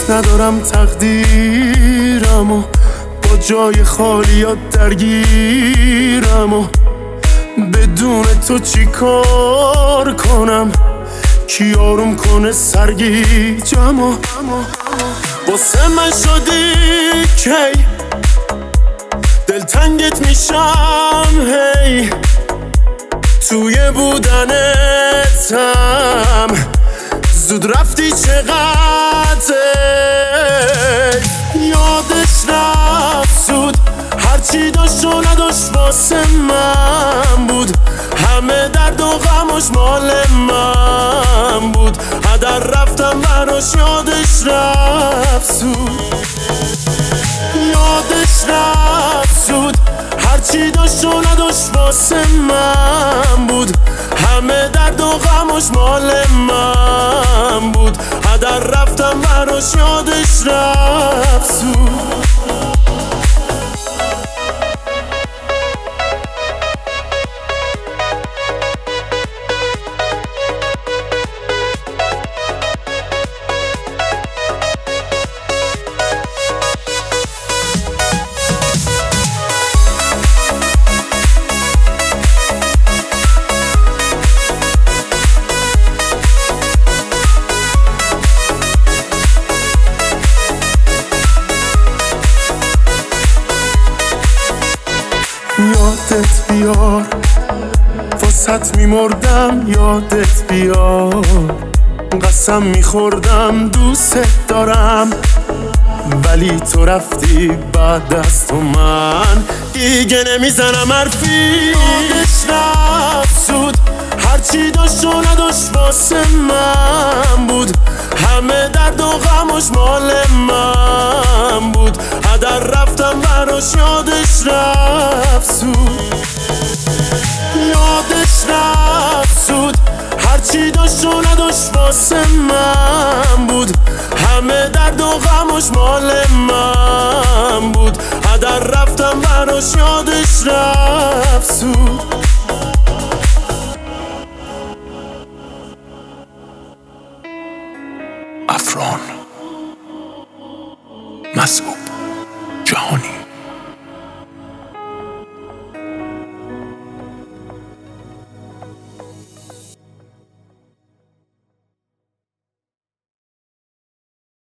دوست ندارم تقدیرم و با جای خالیات درگیرم و بدون تو چی کار کنم کی آروم کنه سرگیجم و واسه من شدی کی دلتنگت میشم هی توی بودنتم زود رفتی چقدر یادش رفت زود هرچی داشت و نداشت واسه من بود همه درد و غمش مال من بود هدر رفتم براش یادش رفت زود یادش رفت زود هرچی داشت و نداشت واسه من بود همه درد و غمش مال من بود هدر رفتم براش یادش رفت زود یادت بیار واسط میمردم یادت بیار قسم میخوردم دوست دارم ولی تو رفتی بعد از تو من دیگه نمیزنم حرفی یادش رفت زود هرچی داشت و نداشت واسه من بود همه درد و غمش مال من بود هدر رفتم براش یادش رفت زود یادش رفت زود هرچی داشت و نداشت واسه من بود همه درد و غمش مال من بود هدر رفتم براش یادش رفت زود افران مسعود جهانی